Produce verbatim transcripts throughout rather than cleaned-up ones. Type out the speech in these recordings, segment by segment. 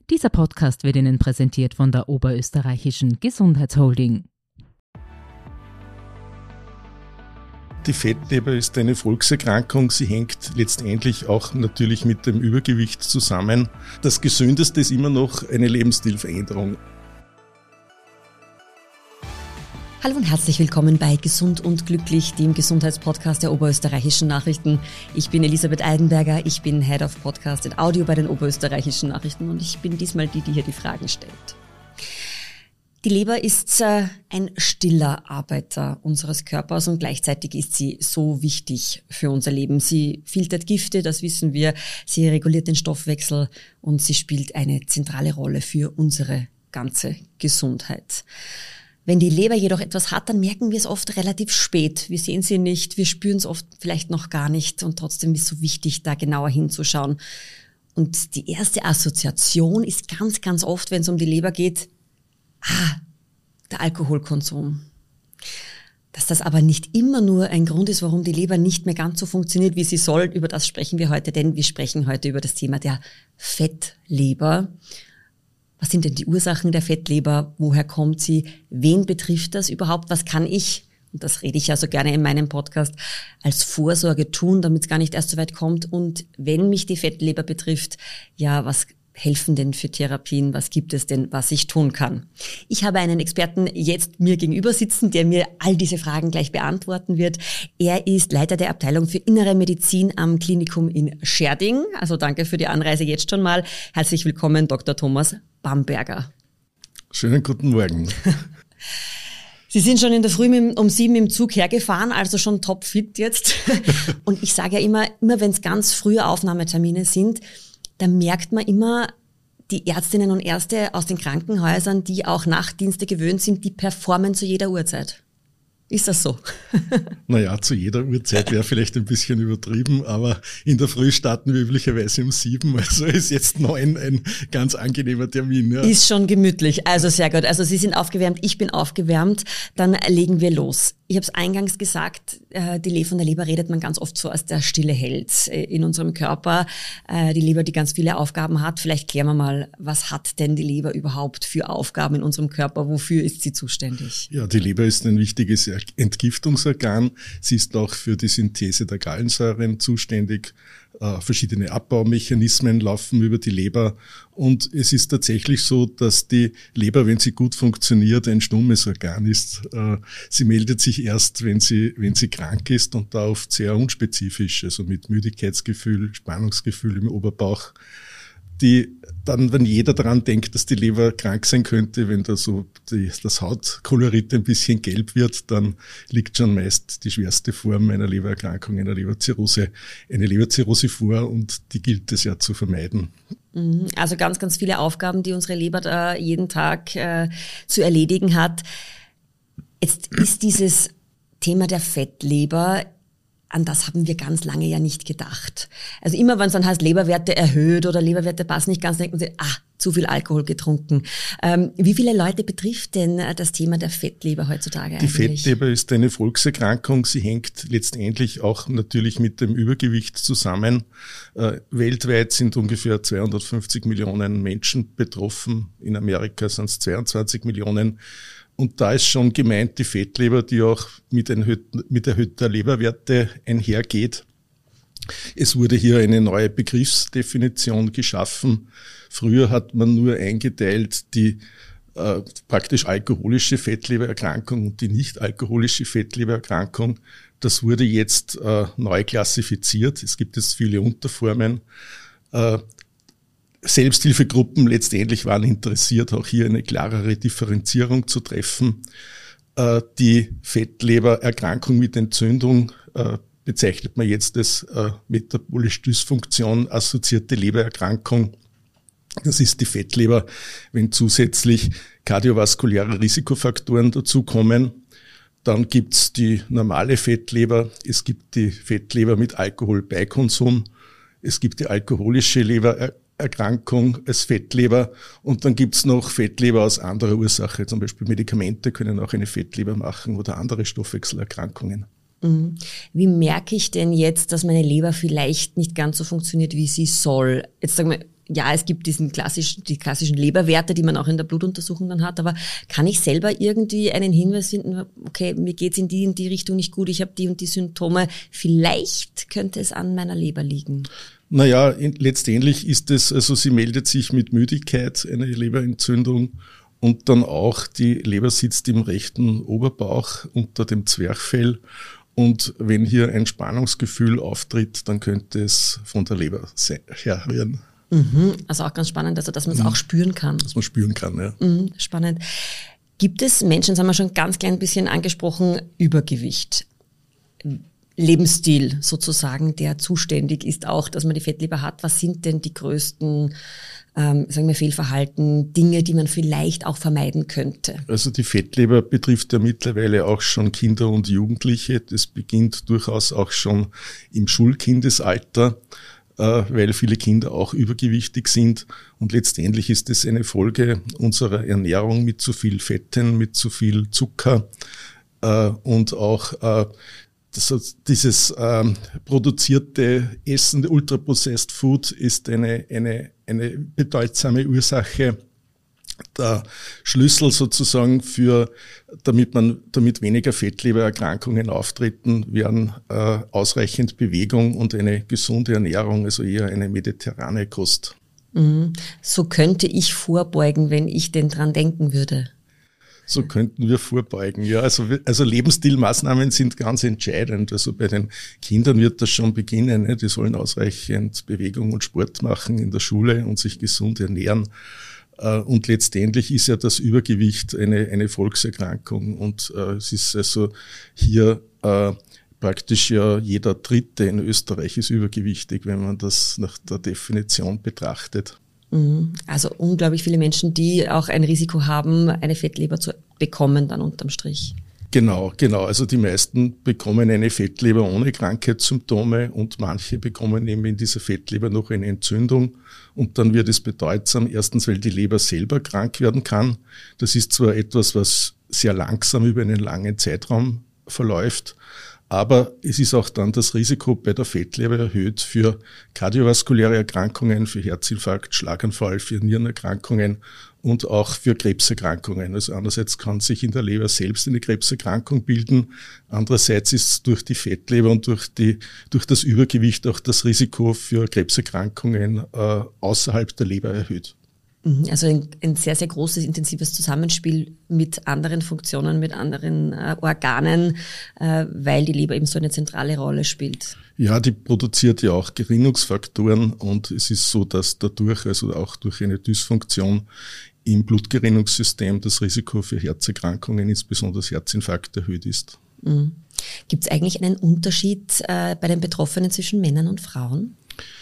Dieser Podcast wird Ihnen präsentiert von der Oberösterreichischen Gesundheitsholding. Die Fettleber ist eine Volkserkrankung. Sie hängt letztendlich auch natürlich mit dem Übergewicht zusammen. Das Gesündeste ist immer noch eine Lebensstilveränderung. Hallo und herzlich willkommen bei Gesund und Glücklich, dem Gesundheitspodcast der Oberösterreichischen Nachrichten. Ich bin Elisabeth Eidenberger, ich bin Head of Podcast and Audio bei den Oberösterreichischen Nachrichten und ich bin diesmal die, die hier die Fragen stellt. Die Leber ist äh, ein stiller Arbeiter unseres Körpers und gleichzeitig ist sie so wichtig für unser Leben. Sie filtert Gifte, das wissen wir, sie reguliert den Stoffwechsel und sie spielt eine zentrale Rolle für unsere ganze Gesundheit. Wenn die Leber jedoch etwas hat, dann merken wir es oft relativ spät. Wir sehen sie nicht, wir spüren es oft vielleicht noch gar nicht und trotzdem ist es so wichtig, da genauer hinzuschauen. Und die erste Assoziation ist ganz, ganz oft, wenn es um die Leber geht, ah, der Alkoholkonsum. Dass das aber nicht immer nur ein Grund ist, warum die Leber nicht mehr ganz so funktioniert, wie sie soll, über das sprechen wir heute, denn wir sprechen heute über das Thema der Fettleber. Was sind denn die Ursachen der Fettleber? Woher kommt sie? Wen betrifft das überhaupt? Was kann ich, und das rede ich ja so gerne in meinem Podcast, als Vorsorge tun, damit es gar nicht erst so weit kommt? Und wenn mich die Fettleber betrifft, ja, was helfen denn für Therapien? Was gibt es denn, was ich tun kann? Ich habe einen Experten jetzt mir gegenüber sitzen, der mir all diese Fragen gleich beantworten wird. Er ist Leiter der Abteilung für Innere Medizin am Klinikum in Scherding. Also danke für die Anreise jetzt schon mal. Herzlich willkommen, Doktor Thomas Bamberger. Schönen guten Morgen. Sie sind schon in der Früh um sieben im Zug hergefahren, also schon topfit jetzt. Und ich sage ja immer, immer wenn es ganz frühe Aufnahmetermine sind, da merkt man immer, die Ärztinnen und Ärzte aus den Krankenhäusern, die auch Nachtdienste gewöhnt sind, die performen zu jeder Uhrzeit. Ist das so? Naja, zu jeder Uhrzeit wäre vielleicht ein bisschen übertrieben, aber in der Früh starten wir üblicherweise um sieben, also ist jetzt neun ein ganz angenehmer Termin. Ja. Ist schon gemütlich, also sehr gut. Also Sie sind aufgewärmt, ich bin aufgewärmt, dann legen wir los. Ich habe es eingangs gesagt, die Leber, von der Leber redet man ganz oft so als der stille Held in unserem Körper. Die Leber, die ganz viele Aufgaben hat. Vielleicht klären wir mal, was hat denn die Leber überhaupt für Aufgaben in unserem Körper? Wofür ist sie zuständig? Ja, die Leber ist ein wichtiges Entgiftungsorgan. Sie ist auch für die Synthese der Gallensäuren zuständig. Äh, verschiedene Abbaumechanismen laufen über die Leber. Und es ist tatsächlich so, dass die Leber, wenn sie gut funktioniert, ein stummes Organ ist. Äh, sie meldet sich erst, wenn sie, wenn sie krank ist und da oft sehr unspezifisch, also mit Müdigkeitsgefühl, Spannungsgefühl im Oberbauch. Die dann, wenn jeder daran denkt, dass die Leber krank sein könnte, wenn da so die, das Hautkolorit ein bisschen gelb wird, dann liegt schon meist die schwerste Form einer Lebererkrankung, einer Leberzirrhose, eine Leberzirrhose vor und die gilt es ja zu vermeiden. Also ganz, ganz viele Aufgaben, die unsere Leber da jeden Tag äh, zu erledigen hat. Jetzt ist dieses Thema der Fettleber, an das haben wir ganz lange ja nicht gedacht. Also immer, wenn es dann heißt, Leberwerte erhöht oder Leberwerte passen nicht ganz, denken Sie, ah, zu viel Alkohol getrunken. Ähm, wie viele Leute betrifft denn das Thema der Fettleber heutzutage eigentlich? Die Fettleber ist eine Volkserkrankung. Sie hängt letztendlich auch natürlich mit dem Übergewicht zusammen. Äh, weltweit sind ungefähr zweihundertfünfzig Millionen Menschen betroffen. In Amerika sind es zweiundzwanzig Millionen. Und da ist schon gemeint die Fettleber, die auch mit, erhöhten, mit erhöhter Leberwerte einhergeht. Es wurde hier eine neue Begriffsdefinition geschaffen. Früher hat man nur eingeteilt die äh, praktisch alkoholische Fettlebererkrankung und die nicht alkoholische Fettlebererkrankung. Das wurde jetzt äh, neu klassifiziert. Es gibt jetzt viele Unterformen. Äh, Selbsthilfegruppen letztendlich waren interessiert, auch hier eine klarere Differenzierung zu treffen. Äh, die Fettlebererkrankung mit Entzündung äh, bezeichnet man jetzt als äh, metabolisch Dysfunktion assoziierte Lebererkrankung. Das ist die Fettleber, wenn zusätzlich kardiovaskuläre Risikofaktoren dazukommen. Dann gibt's die normale Fettleber. Es gibt die Fettleber mit Alkoholbeikonsum. Es gibt die alkoholische Lebererkrankung als Fettleber. Und dann gibt's noch Fettleber aus anderer Ursache. Zum Beispiel Medikamente können auch eine Fettleber machen oder andere Stoffwechselerkrankungen. Wie merke ich denn jetzt, dass meine Leber vielleicht nicht ganz so funktioniert, wie sie soll? Jetzt sagen wir, ja, es gibt diesen klassischen, die klassischen Leberwerte, die man auch in der Blutuntersuchung dann hat, aber kann ich selber irgendwie einen Hinweis finden, okay, mir geht's in die in die Richtung nicht gut, ich habe die und die Symptome, vielleicht könnte es an meiner Leber liegen? Naja, in, letztendlich ist es, also sie meldet sich mit Müdigkeit, eine Leberentzündung, und dann auch die Leber sitzt im rechten Oberbauch unter dem Zwerchfell. Und wenn hier ein Spannungsgefühl auftritt, dann könnte es von der Leber herrühren. Mhm, also auch ganz spannend, also dass man es mhm. auch spüren kann. Dass man spüren kann, ja. Mhm, spannend. Gibt es Menschen, das haben wir schon ganz klein bisschen angesprochen, Übergewicht, Lebensstil sozusagen, der zuständig ist auch, dass man die Fettleber hat. Was sind denn die größten Ähm, sagen wir Fehlverhalten, Dinge, die man vielleicht auch vermeiden könnte? Also die Fettleber betrifft ja mittlerweile auch schon Kinder und Jugendliche. Das beginnt durchaus auch schon im Schulkindesalter, äh, weil viele Kinder auch übergewichtig sind. Und letztendlich ist es eine Folge unserer Ernährung mit zu viel Fetten, mit zu viel Zucker äh, und auch äh, Das, dieses ähm, produzierte Essen, Ultra-Processed Food, ist eine, eine, eine bedeutsame Ursache. Der Schlüssel sozusagen für, damit man, damit weniger Fettlebererkrankungen auftreten, wären äh, ausreichend Bewegung und eine gesunde Ernährung, also eher eine mediterrane Kost. Mhm. So könnte ich vorbeugen, wenn ich denn dran denken würde. So könnten wir vorbeugen. Ja, also, also Lebensstilmaßnahmen sind ganz entscheidend. Also bei den Kindern wird das schon beginnen. Ne? Die sollen ausreichend Bewegung und Sport machen in der Schule und sich gesund ernähren. Und letztendlich ist ja das Übergewicht eine, eine Volkserkrankung. Und äh, es ist also hier äh, praktisch ja jeder Dritte in Österreich ist übergewichtig, wenn man das nach der Definition betrachtet. Also unglaublich viele Menschen, die auch ein Risiko haben, eine Fettleber zu bekommen dann unterm Strich. Genau, genau. Also die meisten bekommen eine Fettleber ohne Krankheitssymptome und manche bekommen eben in dieser Fettleber noch eine Entzündung. Und dann wird es bedeutsam, erstens, weil die Leber selber krank werden kann. Das ist zwar etwas, was sehr langsam über einen langen Zeitraum verläuft, aber es ist auch dann das Risiko bei der Fettleber erhöht für kardiovaskuläre Erkrankungen, für Herzinfarkt, Schlaganfall, für Nierenerkrankungen und auch für Krebserkrankungen. Also einerseits kann sich in der Leber selbst eine Krebserkrankung bilden, andererseits ist durch die Fettleber und durch die durch das Übergewicht auch das Risiko für Krebserkrankungen äh, außerhalb der Leber erhöht. Also ein, ein sehr, sehr großes, intensives Zusammenspiel mit anderen Funktionen, mit anderen äh, Organen, äh, weil die Leber eben so eine zentrale Rolle spielt. Ja, die produziert ja auch Gerinnungsfaktoren und es ist so, dass dadurch, also auch durch eine Dysfunktion im Blutgerinnungssystem, das Risiko für Herzerkrankungen, insbesondere Herzinfarkt, erhöht ist. Mhm. Gibt es eigentlich einen Unterschied äh, bei den Betroffenen zwischen Männern und Frauen?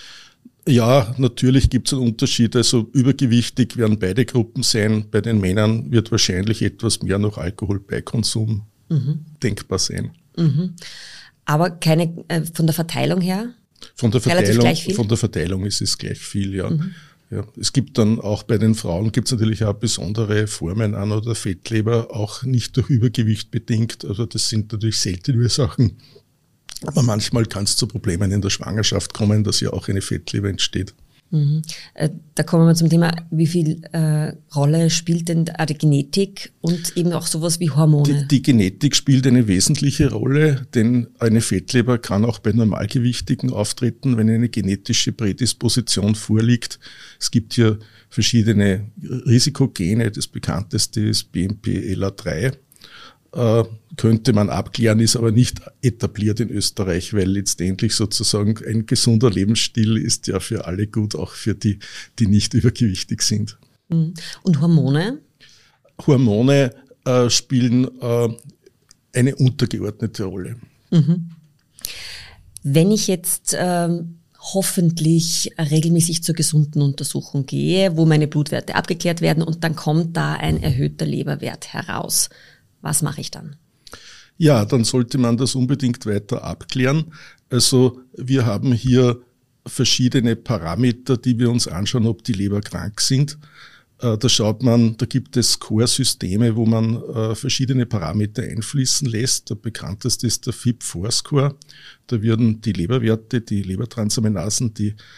Ja, natürlich gibt es einen Unterschied. Also übergewichtig werden beide Gruppen sein. Bei den Männern wird wahrscheinlich etwas mehr noch Alkoholbeikonsum mhm. denkbar sein. Mhm. Aber keine äh, von der Verteilung her? Von der Verteilung, von der Verteilung ist es gleich viel, ja. Mhm. Ja. Es gibt dann auch bei den Frauen gibt es natürlich auch besondere Formen an oder Fettleber, auch nicht durch Übergewicht bedingt. Also das sind natürlich seltene Ursachen. Aber manchmal kann es zu Problemen in der Schwangerschaft kommen, dass ja auch eine Fettleber entsteht. Mhm. Da kommen wir zum Thema, wie viel äh, Rolle spielt denn die Genetik und eben auch sowas wie Hormone? Die, die Genetik spielt eine wesentliche Rolle, denn eine Fettleber kann auch bei Normalgewichtigen auftreten, wenn eine genetische Prädisposition vorliegt. Es gibt hier verschiedene Risikogene, das bekannteste ist B M P L A drei. Äh, könnte man abklären, ist aber nicht etabliert in Österreich, weil letztendlich sozusagen ein gesunder Lebensstil ist ja für alle gut, auch für die, die nicht übergewichtig sind. Und Hormone? Hormone äh, spielen äh, eine untergeordnete Rolle. Mhm. Wenn ich jetzt ähm, hoffentlich regelmäßig zur gesunden Untersuchung gehe, wo meine Blutwerte abgeklärt werden und dann kommt da ein erhöhter Leberwert heraus, was mache ich dann? Ja, dann sollte man das unbedingt weiter abklären. Also wir haben hier verschiedene Parameter, die wir uns anschauen, ob die Leber krank sind. Da schaut man, da gibt es Score-Systeme, wo man verschiedene Parameter einfließen lässt. Der bekannteste ist der F I B vier Score. Da werden die Leberwerte, die Lebertransaminasen, die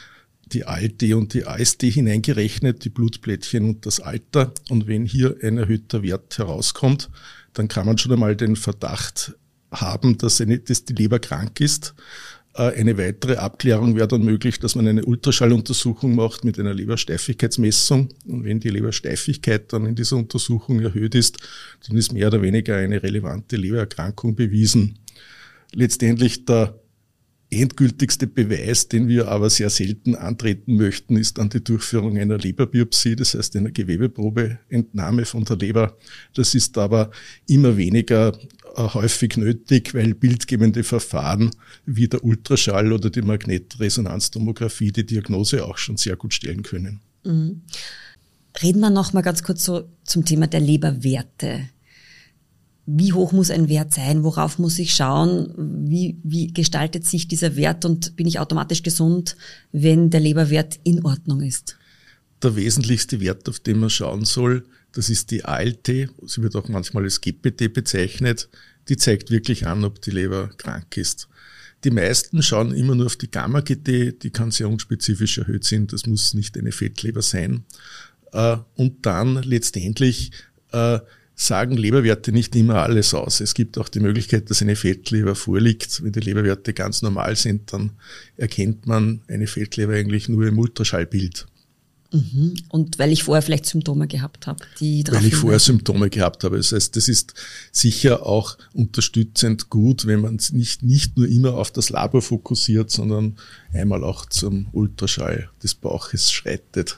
die A L T und die A S T hineingerechnet, die Blutplättchen und das Alter. Und wenn hier ein erhöhter Wert herauskommt, dann kann man schon einmal den Verdacht haben, dass, eine, dass die Leber krank ist. Eine weitere Abklärung wäre dann möglich, dass man eine Ultraschalluntersuchung macht mit einer Lebersteifigkeitsmessung. Und wenn die Lebersteifigkeit dann in dieser Untersuchung erhöht ist, dann ist mehr oder weniger eine relevante Lebererkrankung bewiesen. Letztendlich der endgültigste Beweis, den wir aber sehr selten antreten möchten, ist dann die Durchführung einer Leberbiopsie, das heißt einer Gewebeprobeentnahme von der Leber. Das ist aber immer weniger äh, häufig nötig, weil bildgebende Verfahren wie der Ultraschall oder die Magnetresonanztomographie die Diagnose auch schon sehr gut stellen können. Mhm. Reden wir noch mal ganz kurz so zum Thema der Leberwerte. Wie hoch muss ein Wert sein? Worauf muss ich schauen? Wie, wie gestaltet sich dieser Wert und bin ich automatisch gesund, wenn der Leberwert in Ordnung ist? Der wesentlichste Wert, auf den man schauen soll, das ist die A L T. Sie wird auch manchmal als G P T bezeichnet. Die zeigt wirklich an, ob die Leber krank ist. Die meisten schauen immer nur auf die Gamma-G T. Die kann sehr unspezifisch erhöht sein. Das muss nicht eine Fettleber sein. Und dann letztendlich sagen Leberwerte nicht immer alles aus. Es gibt auch die Möglichkeit, dass eine Fettleber vorliegt. Wenn die Leberwerte ganz normal sind, dann erkennt man eine Fettleber eigentlich nur im Ultraschallbild. Mhm. Und weil ich vorher vielleicht Symptome gehabt habe, die darauf Weil ich vorher hinweisen. Symptome gehabt habe. Das heißt, das ist sicher auch unterstützend gut, wenn man nicht, nicht nur immer auf das Labor fokussiert, sondern einmal auch zum Ultraschall des Bauches schreitet.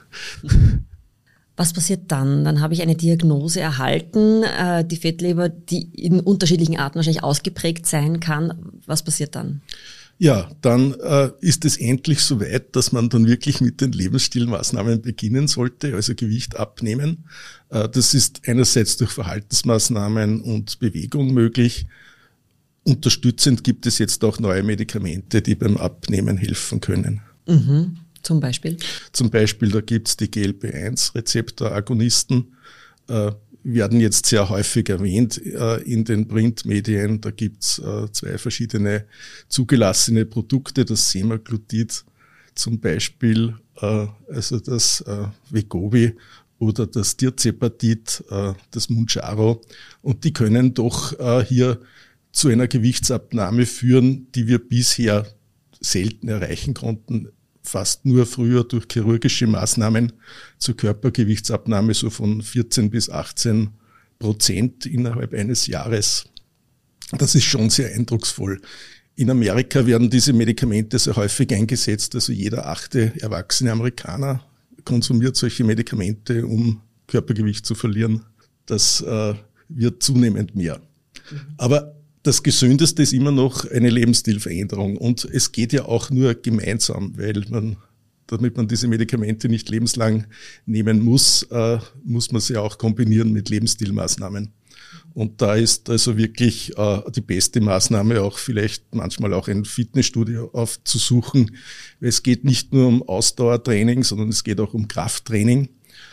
Was passiert dann? Dann habe ich eine Diagnose erhalten, äh, die Fettleber, die in unterschiedlichen Arten wahrscheinlich ausgeprägt sein kann. Was passiert dann? Ja, dann äh, ist es endlich soweit, dass man dann wirklich mit den Lebensstilmaßnahmen beginnen sollte, also Gewicht abnehmen. Äh, das ist einerseits durch Verhaltensmaßnahmen und Bewegung möglich. Unterstützend gibt es jetzt auch neue Medikamente, die beim Abnehmen helfen können. Mhm. Zum Beispiel? Zum Beispiel, da gibt's die G L P eins Rezeptoragonisten, äh, werden jetzt sehr häufig erwähnt äh, in den Printmedien. Da gibt's äh, zwei verschiedene zugelassene Produkte, das Semaglutid zum Beispiel, äh, also das äh, Wegovy oder das Tirzepatid, äh, das Mounjaro. Und die können doch äh, hier zu einer Gewichtsabnahme führen, die wir bisher selten erreichen konnten. Fast nur früher durch chirurgische Maßnahmen zur Körpergewichtsabnahme so von vierzehn bis achtzehn Prozent innerhalb eines Jahres. Das ist schon sehr eindrucksvoll. In Amerika werden diese Medikamente sehr häufig eingesetzt. Also jeder achte erwachsene Amerikaner konsumiert solche Medikamente, um Körpergewicht zu verlieren. Das äh, wird zunehmend mehr. Aber das Gesündeste ist immer noch eine Lebensstilveränderung. Und es geht ja auch nur gemeinsam, weil man, damit man diese Medikamente nicht lebenslang nehmen muss, äh, muss man sie auch kombinieren mit Lebensstilmaßnahmen. Und da ist also wirklich äh, die beste Maßnahme auch vielleicht manchmal auch ein Fitnessstudio aufzusuchen. Weil es geht nicht nur um Ausdauertraining, sondern es geht auch um Krafttraining.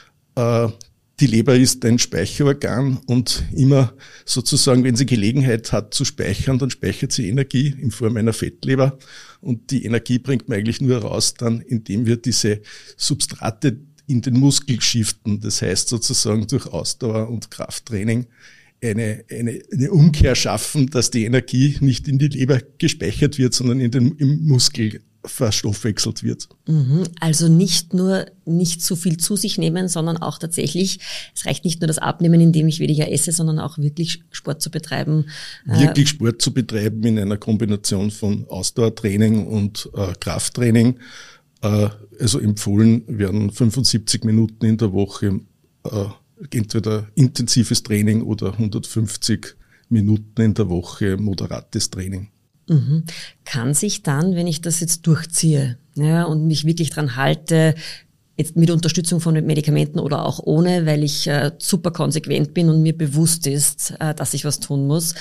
Äh, Die Leber ist ein Speicherorgan und immer sozusagen, wenn sie Gelegenheit hat zu speichern, dann speichert sie Energie in Form einer Fettleber. Und die Energie bringt man eigentlich nur raus dann, indem wir diese Substrate in den Muskel shiften. Das heißt sozusagen durch Ausdauer und Krafttraining eine, eine, eine Umkehr schaffen, dass die Energie nicht in die Leber gespeichert wird, sondern in den, im Muskel verstoffwechselt wird. Also nicht nur nicht zu viel zu sich nehmen, sondern auch tatsächlich, es reicht nicht nur das Abnehmen, indem ich weniger esse, sondern auch wirklich Sport zu betreiben. Wirklich Sport zu betreiben in einer Kombination von Ausdauertraining und äh, Krafttraining. Äh, also empfohlen werden fünfundsiebzig Minuten in der Woche, äh, entweder intensives Training oder hundertfünfzig Minuten in der Woche moderates Training. Mhm. Kann sich dann, wenn ich das jetzt durchziehe, ja, und mich wirklich dran halte, jetzt mit Unterstützung von Medikamenten oder auch ohne, weil ich äh, super konsequent bin und mir bewusst ist, äh, dass ich was tun muss,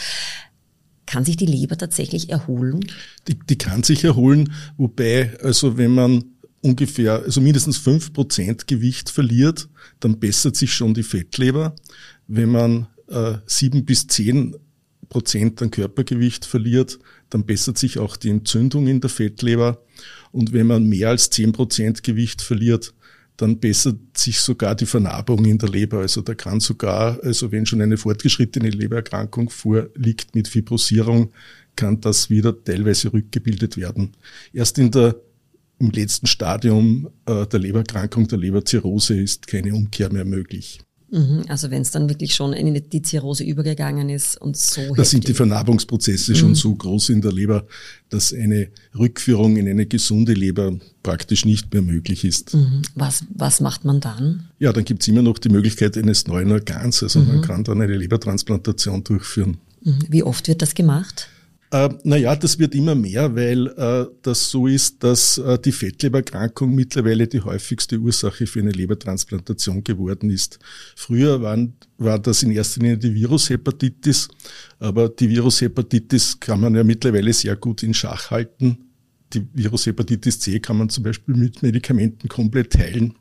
kann sich die Leber tatsächlich erholen? Die, die kann sich erholen, wobei, also wenn man ungefähr, also mindestens fünf Prozent Gewicht verliert, dann bessert sich schon die Fettleber. Wenn man äh, sieben bis zehn Prozent an Körpergewicht verliert, dann bessert sich auch die Entzündung in der Fettleber. Und wenn man mehr als zehn Prozent Gewicht verliert, dann bessert sich sogar die Vernarbung in der Leber. Also da kann sogar, also wenn schon eine fortgeschrittene Lebererkrankung vorliegt mit Fibrosierung, kann das wieder teilweise rückgebildet werden. Erst in der, im letzten Stadium äh, der Lebererkrankung, der Leberzirrhose, ist keine Umkehr mehr möglich. Also wenn es dann wirklich schon in die Zirrhose übergegangen ist und so heftig. Da sind die Vernarbungsprozesse mhm. schon so groß in der Leber, dass eine Rückführung in eine gesunde Leber praktisch nicht mehr möglich ist. Mhm. Was, was macht man dann? Ja, dann gibt es immer noch die Möglichkeit eines neuen Organs. Also mhm. man kann dann eine Lebertransplantation durchführen. Mhm. Wie oft wird das gemacht? Äh, naja, das wird immer mehr, weil äh, das so ist, dass äh, die Fettlebererkrankung mittlerweile die häufigste Ursache für eine Lebertransplantation geworden ist. Früher waren, war das in erster Linie die Virushepatitis, aber die Virushepatitis kann man ja mittlerweile sehr gut in Schach halten. Die Virushepatitis C kann man zum Beispiel mit Medikamenten komplett heilen,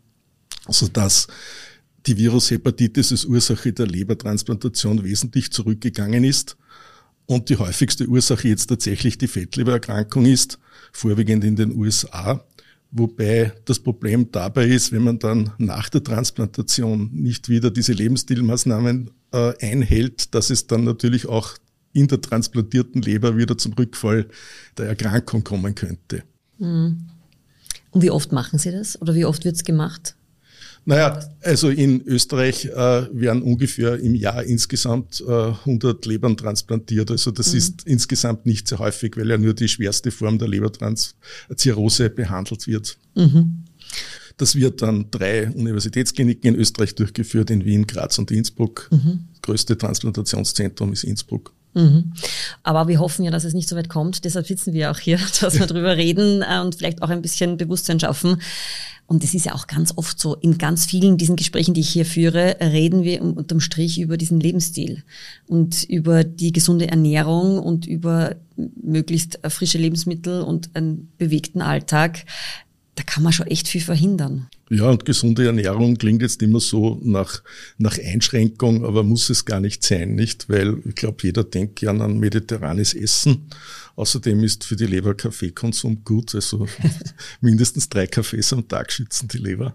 sodass die Virushepatitis als Ursache der Lebertransplantation wesentlich zurückgegangen ist. Und die häufigste Ursache jetzt tatsächlich die Fettlebererkrankung ist, vorwiegend in den U S A, wobei das Problem dabei ist, wenn man dann nach der Transplantation nicht wieder diese Lebensstilmaßnahmen äh, einhält, dass es dann natürlich auch in der transplantierten Leber wieder zum Rückfall der Erkrankung kommen könnte. Und wie oft machen Sie das oder wie oft wird es gemacht? Naja, also in Österreich äh, werden ungefähr im Jahr insgesamt äh, hundert Lebern transplantiert. Also das mhm. ist insgesamt nicht sehr häufig, weil ja nur die schwerste Form der Leberzirrhose behandelt wird. Mhm. Das wird an drei Universitätskliniken in Österreich durchgeführt, in Wien, Graz und Innsbruck. Mhm. Das größte Transplantationszentrum ist Innsbruck. Mhm. Aber wir hoffen ja, dass es nicht so weit kommt. Deshalb sitzen wir auch hier, dass wir drüber reden und vielleicht auch ein bisschen Bewusstsein schaffen. Und es ist ja auch ganz oft so, in ganz vielen diesen Gesprächen, die ich hier führe, reden wir unterm Strich über diesen Lebensstil und über die gesunde Ernährung und über möglichst frische Lebensmittel und einen bewegten Alltag. Da kann man schon echt viel verhindern. Ja, und gesunde Ernährung klingt jetzt immer so nach, nach Einschränkung, aber muss es gar nicht sein, nicht? Weil ich glaube, jeder denkt gern an mediterranes Essen. Außerdem ist für die Leber Kaffeekonsum gut, also mindestens drei Kaffees am Tag schützen die Leber.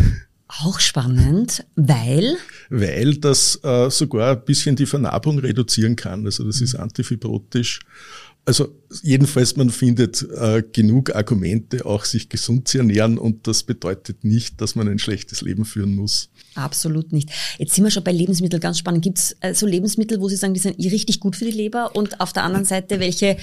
Auch spannend, weil? Weil das äh, sogar ein bisschen die Vernarbung reduzieren kann, also das ist antifibrotisch. Also jedenfalls, man findet äh, genug Argumente, auch sich gesund zu ernähren, und das bedeutet nicht, dass man ein schlechtes Leben führen muss. Absolut nicht. Jetzt sind wir schon bei Lebensmitteln, ganz spannend. Gibt es äh, so Lebensmittel, wo Sie sagen, die sind richtig gut für die Leber, und auf der anderen Seite welche,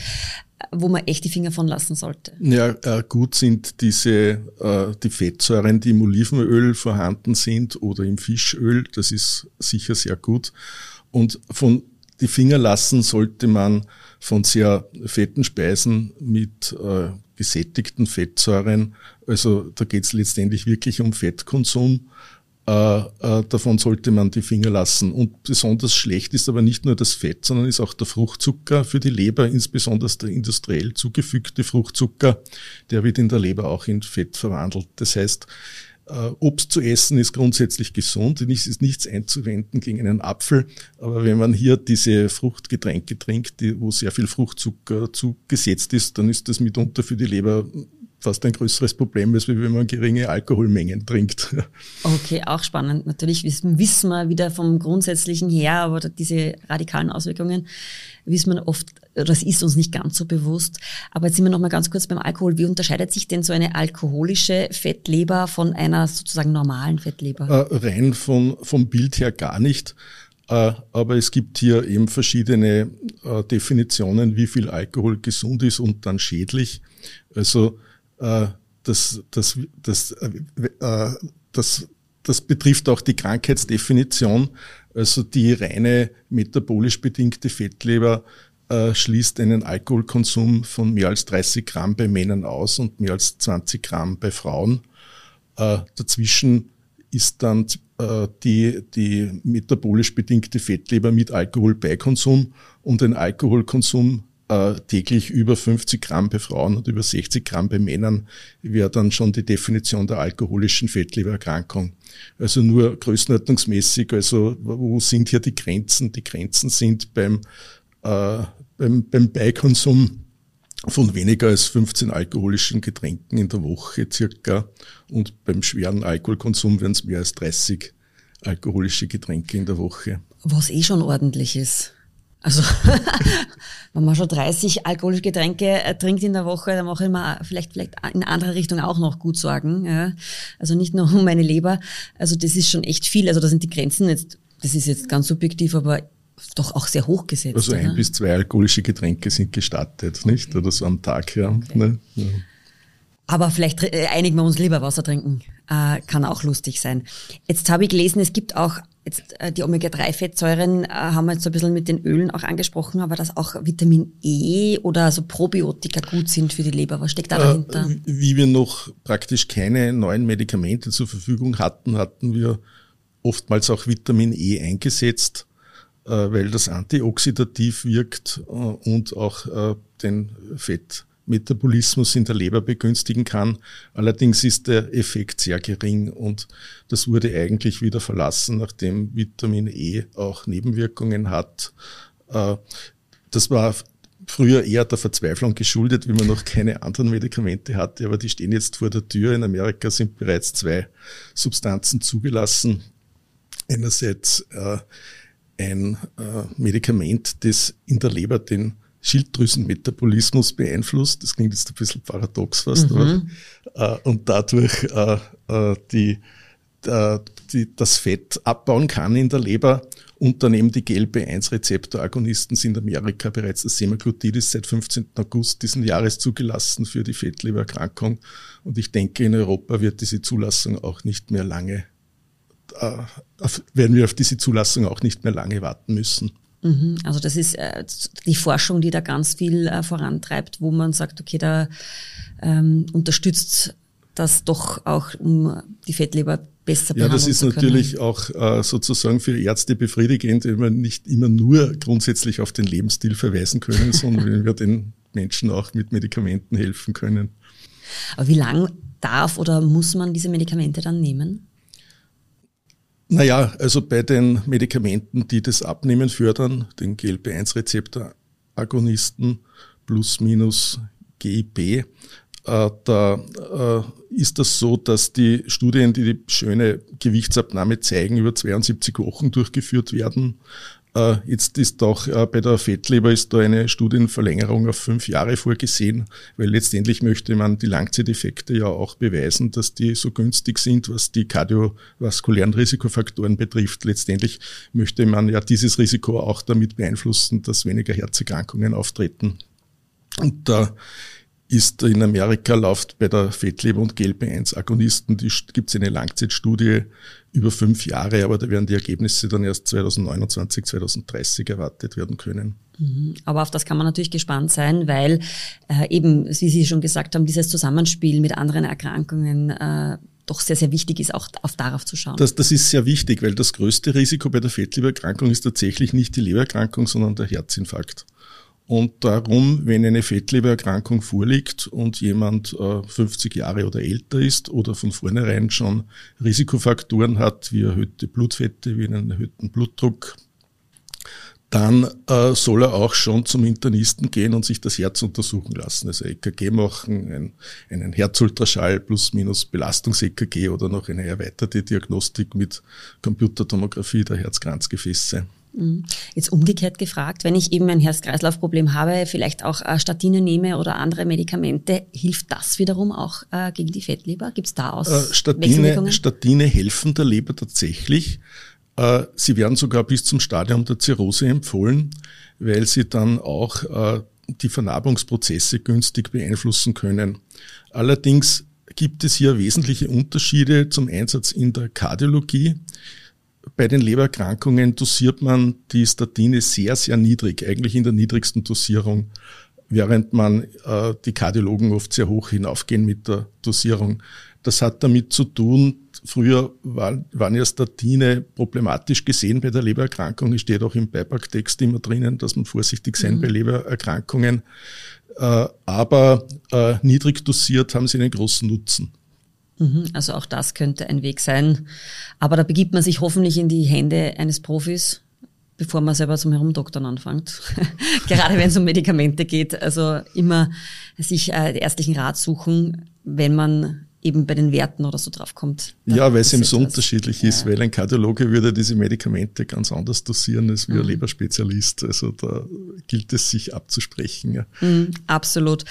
wo man echt die Finger von lassen sollte? Ja, äh, gut sind diese äh, die Fettsäuren, die im Olivenöl vorhanden sind oder im Fischöl. Das ist sicher sehr gut. Und von die Finger lassen sollte man von sehr fetten Speisen mit äh, gesättigten Fettsäuren. Also da geht es letztendlich wirklich um Fettkonsum. Äh, äh, davon sollte man die Finger lassen. Und besonders schlecht ist aber nicht nur das Fett, sondern ist auch der Fruchtzucker für die Leber, insbesondere der industriell zugefügte Fruchtzucker. Der wird in der Leber auch in Fett verwandelt. Das heißt, Uh, Obst zu essen ist grundsätzlich gesund, es ist nichts einzuwenden gegen einen Apfel, aber wenn man hier diese Fruchtgetränke trinkt, die, wo sehr viel Fruchtzucker zugesetzt ist, dann ist das mitunter für die Leber fast ein größeres Problem, als wenn man geringe Alkoholmengen trinkt. Okay, auch spannend. Natürlich wissen, wissen wir wieder vom Grundsätzlichen her, aber diese radikalen Auswirkungen wissen wir oft, das ist uns nicht ganz so bewusst. Aber jetzt sind wir noch mal ganz kurz beim Alkohol. Wie unterscheidet sich denn so eine alkoholische Fettleber von einer sozusagen normalen Fettleber? Äh, rein von, vom Bild her gar nicht. Äh, aber es gibt hier eben verschiedene äh, Definitionen, wie viel Alkohol gesund ist und dann schädlich. Also Das, das, das, äh, das, das betrifft auch die Krankheitsdefinition. Also die reine metabolisch bedingte Fettleber äh, schließt einen Alkoholkonsum von mehr als dreißig Gramm bei Männern aus und mehr als zwanzig Gramm bei Frauen. Äh, dazwischen ist dann äh, die, die metabolisch bedingte Fettleber mit Alkoholbeikonsum und ein Alkoholkonsum täglich über fünfzig Gramm bei Frauen und über sechzig Gramm bei Männern wäre dann schon die Definition der alkoholischen Fettlebererkrankung. Also nur größenordnungsmäßig, also wo sind hier die Grenzen? Die Grenzen sind beim, äh, beim, beim Beikonsum von weniger als fünfzehn alkoholischen Getränken in der Woche circa, und beim schweren Alkoholkonsum werden es mehr als dreißig alkoholische Getränke in der Woche. Was eh schon ordentlich ist. Also wenn man schon dreißig alkoholische Getränke trinkt in der Woche, dann mache ich mir vielleicht vielleicht in andere Richtung auch noch gut Sorgen. Ja. Also nicht nur um meine Leber. Also das ist schon echt viel. Also da sind die Grenzen jetzt, das ist jetzt ganz subjektiv, aber doch auch sehr hoch gesetzt. Also ein oder? bis zwei alkoholische Getränke sind gestattet, okay. Nicht? Oder so am Tag, ja. Okay. Ne? Ja. Aber vielleicht einigen wir uns lieber Wasser trinken. Äh, kann auch lustig sein. Jetzt habe ich gelesen, es gibt auch, jetzt äh, die Omega drei Fettsäuren äh, haben wir jetzt so ein bisschen mit den Ölen auch angesprochen, aber dass auch Vitamin E oder so Probiotika gut sind für die Leber. Was steckt da dahinter? Äh, wie wir noch praktisch keine neuen Medikamente zur Verfügung hatten, hatten wir oftmals auch Vitamin E eingesetzt, äh, weil das antioxidativ wirkt äh, und auch äh, den Fett Metabolismus in der Leber begünstigen kann. Allerdings ist der Effekt sehr gering und das wurde eigentlich wieder verlassen, nachdem Vitamin E auch Nebenwirkungen hat. Das war früher eher der Verzweiflung geschuldet, wie man noch keine anderen Medikamente hatte, aber die stehen jetzt vor der Tür. In Amerika sind bereits zwei Substanzen zugelassen. Einerseits ein Medikament, das in der Leber den Schilddrüsenmetabolismus beeinflusst. Das klingt jetzt ein bisschen paradox fast, mhm. aber, äh, und dadurch äh, äh, die, äh, die, das Fett abbauen kann in der Leber. Und daneben die G L P eins Rezeptoragonisten sind in Amerika bereits das Semaglutid ist seit fünfzehnten August diesen Jahres zugelassen für die Fettlebererkrankung. Und ich denke, in Europa wird diese Zulassung auch nicht mehr lange, äh, auf, werden wir auf diese Zulassung auch nicht mehr lange warten müssen. Also das ist äh, die Forschung, die da ganz viel äh, vorantreibt, wo man sagt, okay, da ähm, unterstützt das doch auch, um die Fettleber besser behandeln zu können. Ja, das ist natürlich auch äh, sozusagen für Ärzte befriedigend, wenn wir nicht immer nur grundsätzlich auf den Lebensstil verweisen können, sondern wenn wir den Menschen auch mit Medikamenten helfen können. Aber wie lang darf oder muss man diese Medikamente dann nehmen? Naja, also bei den Medikamenten, die das Abnehmen fördern, den G L P eins Rezeptoragonisten plus minus G I B, äh, da äh, ist das so, dass die Studien, die die schöne Gewichtsabnahme zeigen, über zweiundsiebzig Wochen durchgeführt werden. Äh, jetzt ist auch äh, bei der Fettleber ist da eine Studienverlängerung auf fünf Jahre vorgesehen, weil letztendlich möchte man die Langzeiteffekte ja auch beweisen, dass die so günstig sind, was die kardiovaskulären Risikofaktoren betrifft. Letztendlich möchte man ja dieses Risiko auch damit beeinflussen, dass weniger Herzerkrankungen auftreten. Und da ist in Amerika läuft bei der Fettleber und G L P eins Agonisten, die gibt es eine Langzeitstudie über fünf Jahre, aber da werden die Ergebnisse dann erst zweitausendneunundzwanzig, zweitausenddreißig erwartet werden können. Aber auf das kann man natürlich gespannt sein, weil äh, eben, wie Sie schon gesagt haben, dieses Zusammenspiel mit anderen Erkrankungen äh, doch sehr, sehr wichtig ist, auch auf darauf zu schauen. Das, das ist sehr wichtig, weil das größte Risiko bei der Fettlebererkrankung ist tatsächlich nicht die Lebererkrankung, sondern der Herzinfarkt. Und darum, wenn eine Fettlebererkrankung vorliegt und jemand äh, fünfzig Jahre oder älter ist oder von vornherein schon Risikofaktoren hat, wie erhöhte Blutfette, wie einen erhöhten Blutdruck, dann äh, soll er auch schon zum Internisten gehen und sich das Herz untersuchen lassen. Also E K G machen, ein, einen Herzultraschall plus minus Belastungs-E K G oder noch eine erweiterte Diagnostik mit Computertomographie der Herzkranzgefäße. Jetzt umgekehrt gefragt, wenn ich eben ein Herz-Kreislauf-Problem habe, vielleicht auch äh, Statine nehme oder andere Medikamente, hilft das wiederum auch äh, gegen die Fettleber? Gibt es da aus äh, Statine, Statine helfen der Leber tatsächlich. Äh, sie werden sogar bis zum Stadium der Zirrhose empfohlen, weil sie dann auch äh, die Vernarbungsprozesse günstig beeinflussen können. Allerdings gibt es hier wesentliche Unterschiede zum Einsatz in der Kardiologie. Bei den Lebererkrankungen dosiert man die Statine sehr, sehr niedrig, eigentlich in der niedrigsten Dosierung, während man äh, die Kardiologen oft sehr hoch hinaufgehen mit der Dosierung. Das hat damit zu tun, früher war, waren ja Statine problematisch gesehen bei der Lebererkrankung. Es steht auch im Beipacktext immer drinnen, dass man vorsichtig sein mhm. bei Lebererkrankungen. Äh, aber äh, niedrig dosiert haben sie einen großen Nutzen. Also auch das könnte ein Weg sein. Aber da begibt man sich hoffentlich in die Hände eines Profis, bevor man selber zum Herumdoktern anfängt. Gerade wenn es um Medikamente geht. Also immer sich äh, ärztlichen Rat suchen, wenn man eben bei den Werten oder so drauf kommt. Ja, weil es eben so unterschiedlich ist, ja. Weil ein Kardiologe würde diese Medikamente ganz anders dosieren als wie mhm. ein Leberspezialist. Also da gilt es, sich abzusprechen. Ja. Mhm, absolut.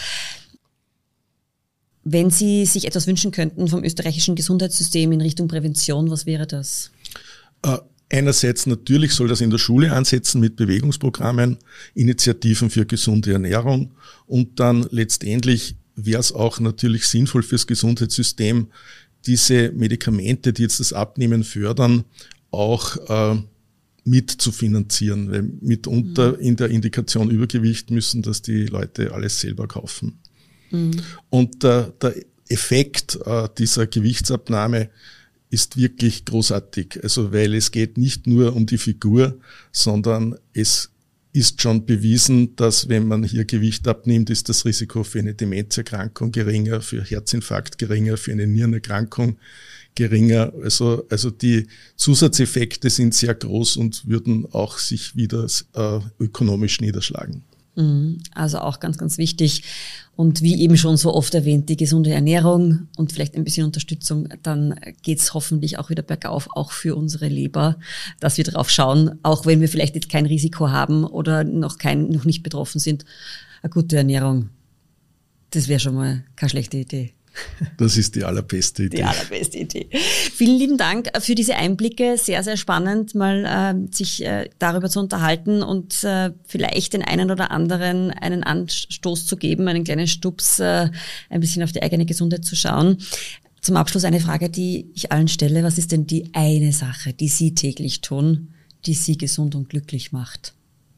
Wenn Sie sich etwas wünschen könnten vom österreichischen Gesundheitssystem in Richtung Prävention, was wäre das? Äh, einerseits natürlich soll das in der Schule ansetzen mit Bewegungsprogrammen, Initiativen für gesunde Ernährung und dann letztendlich wäre es auch natürlich sinnvoll fürs Gesundheitssystem, diese Medikamente, die jetzt das Abnehmen fördern, auch äh, mit zu finanzieren. Weil mitunter mhm. in der Indikation Übergewicht müssen das die Leute alles selber kaufen. Mhm. Und äh, der Effekt äh, dieser Gewichtsabnahme ist wirklich großartig. Also weil es geht nicht nur um die Figur, sondern es ist schon bewiesen, dass wenn man hier Gewicht abnimmt, ist das Risiko für eine Demenzerkrankung geringer, für Herzinfarkt geringer, für eine Nierenerkrankung geringer. Also, also die Zusatzeffekte sind sehr groß und würden auch sich wieder äh, ökonomisch niederschlagen. Also auch ganz, ganz wichtig. Und wie eben schon so oft erwähnt, die gesunde Ernährung und vielleicht ein bisschen Unterstützung, dann geht's hoffentlich auch wieder bergauf, auch für unsere Leber, dass wir drauf schauen, auch wenn wir vielleicht jetzt kein Risiko haben oder noch kein, noch nicht betroffen sind. Eine gute Ernährung, das wäre schon mal keine schlechte Idee. Das ist die allerbeste Idee. Die allerbeste Idee. Vielen lieben Dank für diese Einblicke. Sehr, sehr spannend, mal äh, sich äh, darüber zu unterhalten und äh, vielleicht den einen oder anderen einen Anstoß zu geben, einen kleinen Stups, äh, ein bisschen auf die eigene Gesundheit zu schauen. Zum Abschluss eine Frage, die ich allen stelle. Was ist denn die eine Sache, die Sie täglich tun, die Sie gesund und glücklich macht?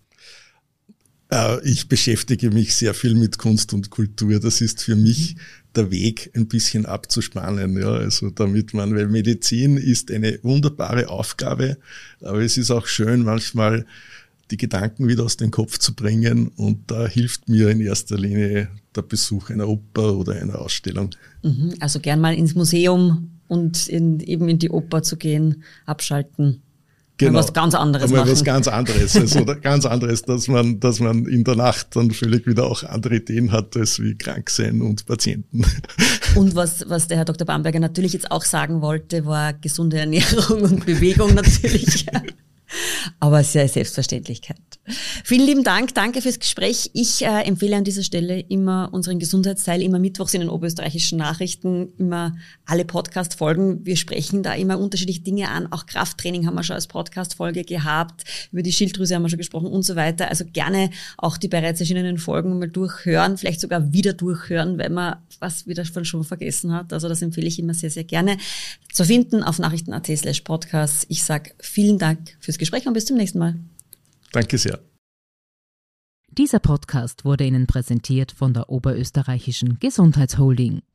Ich beschäftige mich sehr viel mit Kunst und Kultur. Das ist für mich der Weg, ein bisschen abzuspannen. Ja, also damit man, weil Medizin ist eine wunderbare Aufgabe, aber es ist auch schön, manchmal die Gedanken wieder aus dem Kopf zu bringen. Und da hilft mir in erster Linie der Besuch einer Oper oder einer Ausstellung. Also gern mal ins Museum und in, eben in die Oper zu gehen, abschalten. Genau. Was ganz anderes Aber machen. was ganz anderes. Also ganz anderes, dass man, dass man in der Nacht dann völlig wieder auch andere Ideen hat, als wie krank sein und Patienten. Und was, was der Herr Doktor Bamberger natürlich jetzt auch sagen wollte, war gesunde Ernährung und Bewegung natürlich. Aber sehr Selbstverständlichkeit. Vielen lieben Dank, danke fürs Gespräch. Ich äh, empfehle an dieser Stelle immer unseren Gesundheitsteil, immer mittwochs in den oberösterreichischen Nachrichten, immer alle Podcast-Folgen. Wir sprechen da immer unterschiedliche Dinge an. Auch Krafttraining haben wir schon als Podcast-Folge gehabt, über die Schilddrüse haben wir schon gesprochen und so weiter. Also gerne auch die bereits erschienenen Folgen mal durchhören, vielleicht sogar wieder durchhören, weil man was wieder schon vergessen hat. Also das empfehle ich immer sehr, sehr gerne. Zu finden auf nachrichten.at slash podcast. Ich sage vielen Dank fürs Gespräch und bis zum nächsten Mal. Danke sehr. Dieser Podcast wurde Ihnen präsentiert von der Oberösterreichischen Gesundheitsholding.